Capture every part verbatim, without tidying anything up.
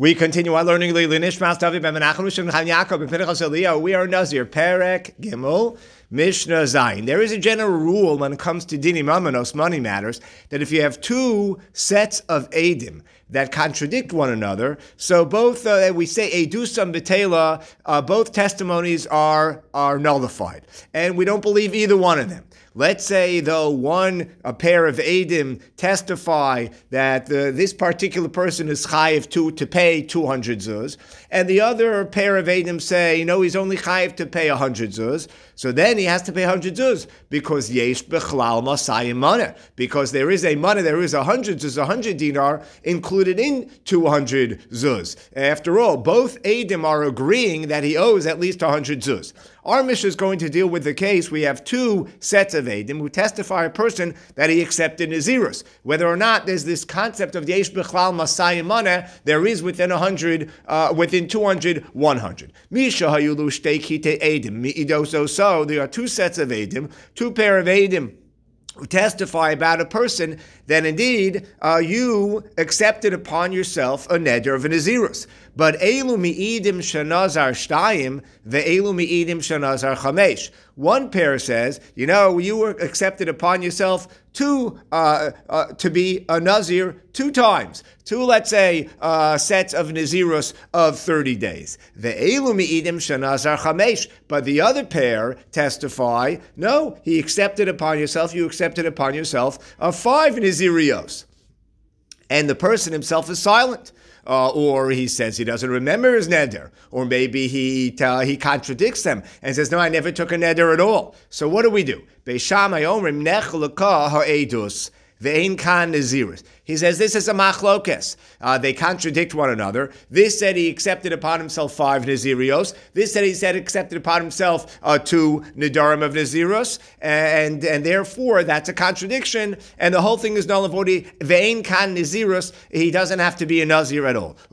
We continue our learning. We are Nazir, Perek Gimel, Mishnah Zayin. There is a general rule when it comes to dinim amanos, money matters, that if you have two sets of edim that contradict one another, so both, uh, we say edusam betela, uh, both testimonies are, are nullified. And we don't believe either one of them. Let's say, though, one a pair of edim testify that uh, this particular person is chayiv to, to pay two hundred zuz, and the other pair of edim say, no, he's only chayiv to pay one hundred zuz, so then he has to pay one hundred zuz, because yesh bechlal masayim mana, because there is a money, there is one hundred zuz, one hundred dinar included in two hundred zuz. After all, both edim are agreeing that he owes at least one hundred zuz. Our Mishnah is going to deal with the case we have two sets of edim who testify a person that he accepted Nazirus. Whether or not there's this concept of yesh bechlal masayim mana, there is within one hundred, uh, within two hundred, one hundred. Misha hayulu shtei kite edim mi'idoso. So there are two sets of edim, two pair of edim who testify about a person that indeed uh, you accepted upon yourself a neder of a Nazirus. But elu mi'idim shanazar shtayim, ve'elu mi'idim shanazar chamesh. One pair says, you know, you were accepted upon yourself two, uh, uh, to be a Nazir two times. Two, let's say, uh, sets of Nazirus of thirty days. Ve'elu mi'idim shanazar chamesh. But the other pair testify, no, he accepted upon yourself, you accepted upon yourself uh, five Nazirios. And the person himself is silent. Uh, or he says he doesn't remember his neder, or maybe he uh, he contradicts them and says, no, I never took a neder at all. So what do we do? Beis Shammai omrim nech l'ka ha'edus ve'ein kan nazirus. He says this is a machlokes. Uh, they contradict one another. This said he accepted upon himself five Nazirios. This said he said accepted upon himself uh, two Nidarim of Naziros. And, and therefore, that's a contradiction. And the whole thing is null and void. Ve'ein kan Naziros. He doesn't have to be a Nazir at all.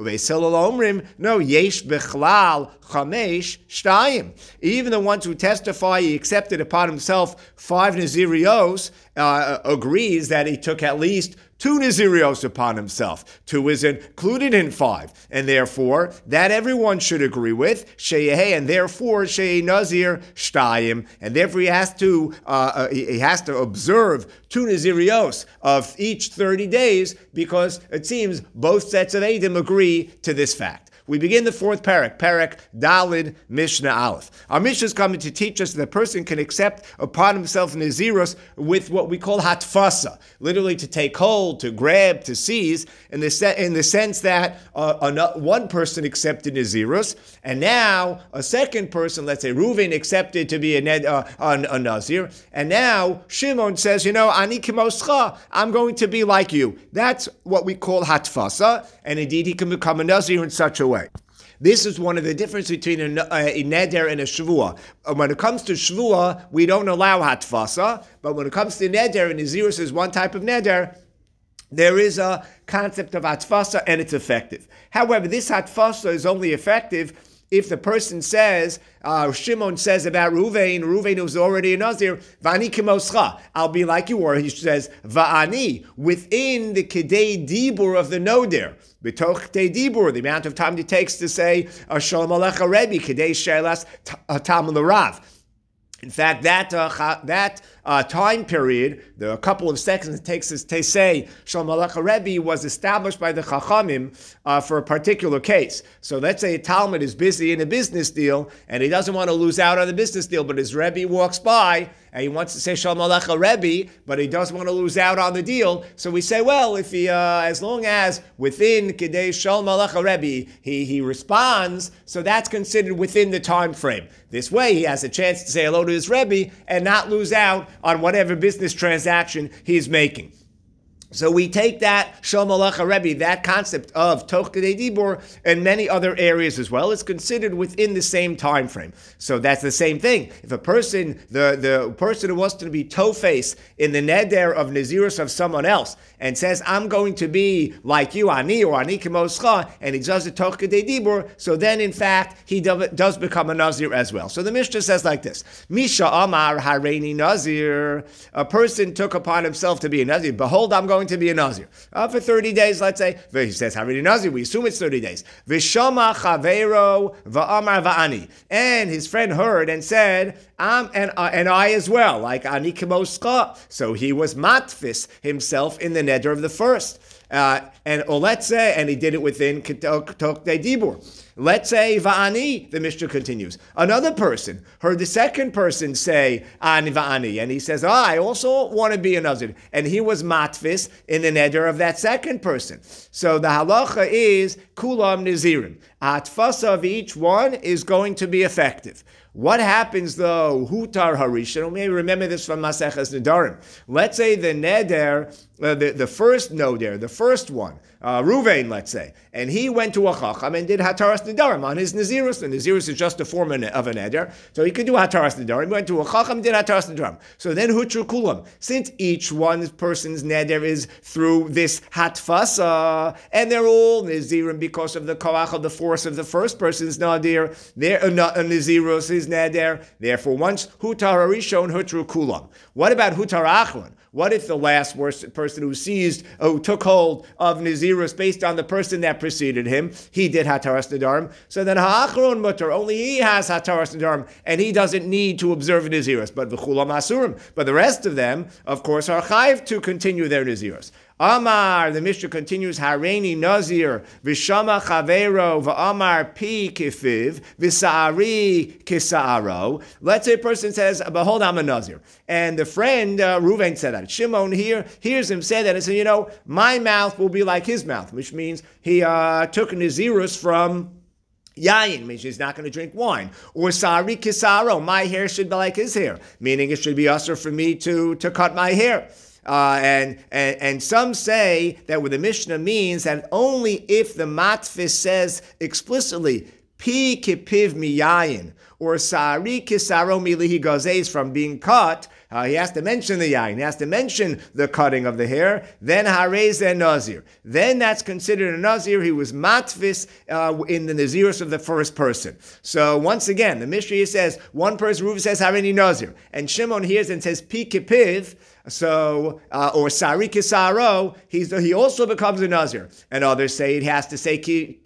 No, yesh bechlal chamesh shtayim. Even the ones who testify he accepted upon himself five Nazirios uh, agrees that he took at least two Nazirios upon himself. Two is included in five. And therefore, that everyone should agree with. Sheyehe, and therefore, Sheye Nazir Shtayim. And therefore, he has to uh, he has to observe two Nazirios of each thirty days, because it seems both sets of Edim agree to this fact. We begin the fourth parak, parak Dalid Mishnah Aleph. Our Mishnah is coming to teach us that a person can accept upon himself Nazirus with what we call hatfasa, literally to take hold, to grab, to seize, in the, se- in the sense that uh, one person accepted Nazirus, and now a second person, let's say Reuven, accepted to be a, ned, uh, a, a Nazir, and now Shimon says, you know, Ani kimoscha, I'm going to be like you. That's what we call hatfasa, and indeed he can become a Nazir in such a way. This is one of the differences between a, a, a neder and a shvua. When it comes to shvua, we don't allow hatfasa, but when it comes to neder, and Nazirus is one type of neder, there is a concept of hatfasa, and it's effective. However, this hatfasa is only effective if the person says, uh, Shimon says about Reuven, Reuven who's already a Nazir, Vani kimoscha, I'll be like you, or he says, Va'ani, within the kedei dibur of the noder, b'toch kedei dibur, the amount of time it takes to say, Shalom alecha Rebbe, kedei shelas tam l'rav. In fact, that uh, that uh, time period, the couple of seconds it takes us to say Shalom Alecha Rebbe, was established by the Chachamim uh, for a particular case. So let's say a Talmud is busy in a business deal and he doesn't want to lose out on the business deal, but his Rebbe walks by and he wants to say Shalom Alecha Rebbe, but he doesn't want to lose out on the deal. So we say, well, if he, uh, as long as within Kedei Shalom Alecha Rebbe, he, he responds, so that's considered within the time frame. This way, he has a chance to say hello to his Rebbe and not lose out on whatever business transaction he's making. So we take that Shalom Alecha Rebbe, that concept of Toch Kedei Dibur, and many other areas as well. It's considered within the same time frame. So that's the same thing. If a person, the, the person who wants to be Tofes in the neder of Nazirus of someone else, and says, I'm going to be like you, Ani or Ani Kimoscha, and he does a Toch Kedei Dibur, so then in fact he do, does become a Nazir as well. So the Mishnah says like this, Misha Amar Hareini Nazir, a person took upon himself to be a Nazir. Behold, I'm going going to be a Nazir. Uh, for thirty days, let's say. He says, Harini Nazir, we assume it's thirty days. Vishama chavero va'amar va'ani. And his friend heard and said, um, and, uh, and I as well, like ani kemoscha. So he was matfis himself in the neder of the first. Uh, and or let's say, and he did it within Tok De Dibur. Let's say Va'ani, the Mishnah continues. Another person heard the second person say Ani Va'ani, and he says, oh, I also want to be a Nazir. And he was matfis in the neder of that second person. So the halacha is Kulam Nazirim. Atfasa of each one is going to be effective. What happens though? Hutar Harishon. Maybe remember this from Maseches Nedarim. Let's say the neder, uh, the, the first neder, the first one, uh, Ruvain, let's say, and he went to a chacham and did Hataras Nedarim on his Nazirus. The Nazirus is just a form of a neder, so he could do Hataras Nedarim. He went to a chacham and did Hataras Nedarim. So then Hutru Kulam. Since each one person's neder is through this Hatfasa, and they're all Nazirim because of the koach of the force of the first person's nadir, they're a, a Nazirus is neder. Therefore, once Hutar Harishon, Hutru Kulam. What about Hutar Achron? What if the last person who seized, who took hold of Nazirus based on the person that preceded him, he did Hataras Nedarim? So then Ha'achron Mutter, only he has Hataras Nedarim, and he doesn't need to observe Nazirus, but V'chulam Asurim. But the rest of them, of course, are chayiv to continue their Nazirus. Amar, the Mishnah continues, Hareini Nazir, Vishama Chavero, V'amar Pi Kifiv, V'sa'ari Kisa'aro. Let's say a person says, behold, I'm a Nazir. And the friend, uh, Ruvain, said that. Shimon here hears him say that and says, you know, my mouth will be like his mouth, which means he uh, took Nazirus from Yayin, means he's not going to drink wine. Or Sari Kisaro, my hair should be like his hair, meaning it should be usher for me to, to cut my hair. Uh, and, and and some say that what the Mishnah means that only if the matfis says explicitly, pi kipiv miyayin, or sari kisaro milihi gazes, from being cut, uh, he has to mention the yayin, he has to mention the cutting of the hair, then harez and nazir. Then that's considered a nazir. He was matfis uh, in the nazirus of the first person. So once again, the Mishnah says, one person, Ruvain says, harini nazir, and Shimon hears and says, pi kipiv, so, uh, or Sari Kisaro, he's, he also becomes a Nazir. And others say it has to say Ki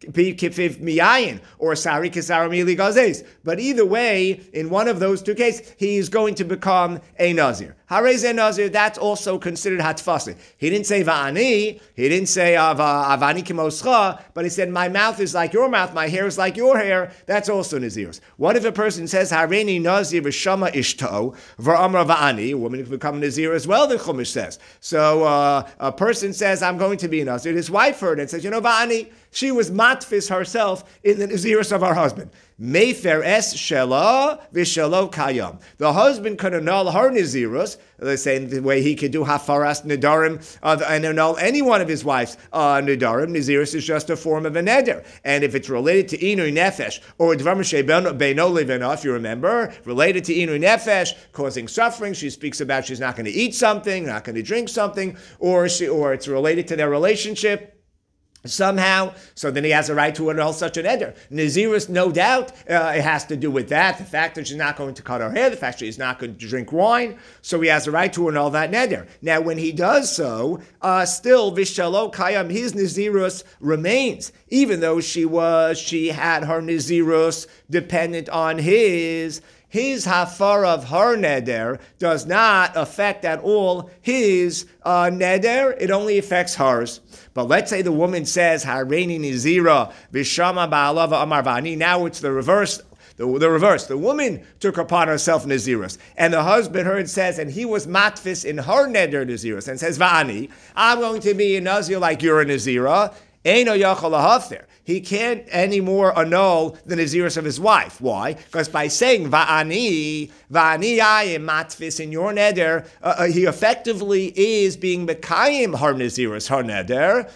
Kifiv Miyayin, or Sari Kisaro Mili Gazes. But either way, in one of those two cases, he's going to become a Nazir. Hareze Nazir, that's also considered Hatfasi. He didn't say Va'ani, he didn't say Avani Kimoscha, but he said, my mouth is like your mouth, my hair is like your hair. That's also Nazirus. What if a person says, Hareini Nazir V'shama Ishto, V'amra Va'ani, a woman can become Nazir as well, the Chumash says. So uh, a person says, I'm going to be a Nazir. His wife heard it and says, you know, Va'ani, she was matfis herself in the Nazirus of her husband. Mefer es shela v'shelo kayam. The husband could annul her Nazirus, the same way he could do hafaras nedarim uh, and annul any one of his wife's uh, nedarim. Nazirus is just a form of a neder. And if it's related to inui nefesh, or dvarim shebeino levena, if you remember, related to inui nefesh, causing suffering, she speaks about she's not going to eat something, not going to drink something, or she, or it's related to their relationship somehow, so then he has a right to annul such an eder. Nazirus, no doubt, uh, it has to do with that, the fact that she's not going to cut her hair, the fact that she's not going to drink wine, so he has a right to annul that neder. Now, when he does so, uh, still, vishalo kayam, his Nazirus remains, even though she was, she had her Nazirus dependent on his. His hafar of her neder does not affect at all his uh, neder. It only affects hers. But let's say the woman says, Hareini Nizira, Vishama Ba'alava Amar Vani. Now it's the reverse. The, the reverse. The woman took upon herself Nazirus. And the husband heard says, and he was matfis in her neder Nazirus, and says, Va'ani, I'm going to be a Nazir like you're a Nazira. Eino yachal lahafir. He can't anymore annul the Nazirus of his wife. Why? Because by saying Va'ani, Va'ani ayim matfis in your neder, uh, uh, he effectively is being Mekayim her Nazirus, her neder.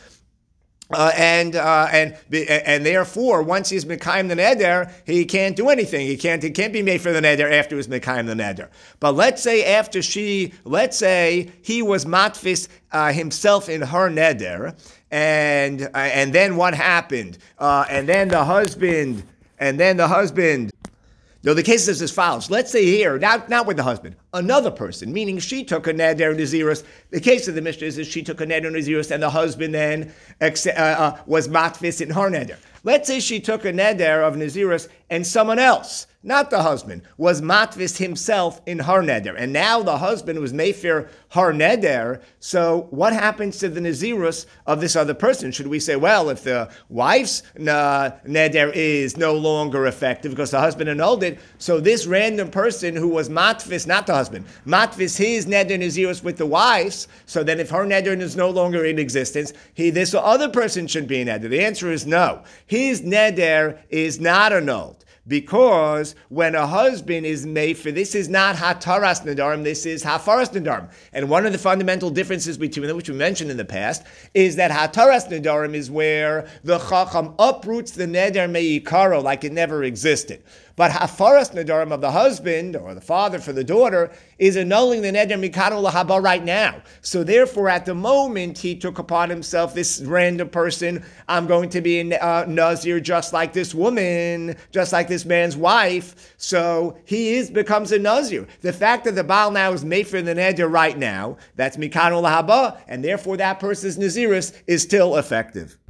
Uh, and uh, and and therefore, once he's mekayim the neder, he can't do anything. He can't. He can't be made for the neder after he's mekayim the neder. But let's say after she, let's say he was matfis uh, himself in her neder, and uh, and then what happened? Uh, and then the husband, and then the husband. No, the case is as follows. Let's say here, not not with the husband. another person, meaning she took a neder nazirus. The case of the Mishnah is that she took a neder nazirus and the husband then uh, uh, was matfis in her neder. Let's say she took a neder of nazirus and someone else, not the husband, was matvis himself in her neder. And now the husband was meifir her neder. So what happens to the nazirus of this other person? Should we say, well, if the wife's uh, neder is no longer effective because the husband annulled it, so this random person who was matvis, not the husband, matvis his neder nazirus with the wife's, so then if her neder is no longer in existence, he this other person should be in neder. The answer is no. His neder is not annulled. Because when a husband is made for, this is not hataras nedarim, this is hafaras nedarim. And one of the fundamental differences between them, which we mentioned in the past, is that hataras nedarim is where the chacham uproots the neder meikaro like it never existed. But hafaras nedarim of the husband or the father for the daughter is annulling the neder mikano lahaba right now. So therefore, at the moment he took upon himself this random person, I'm going to be a uh, nazir just like this woman, just like this man's wife. So he is becomes a nazir. The fact that the Baal now is made for the neder right now, that's mikano lahaba, and therefore that person's nazirus is still effective.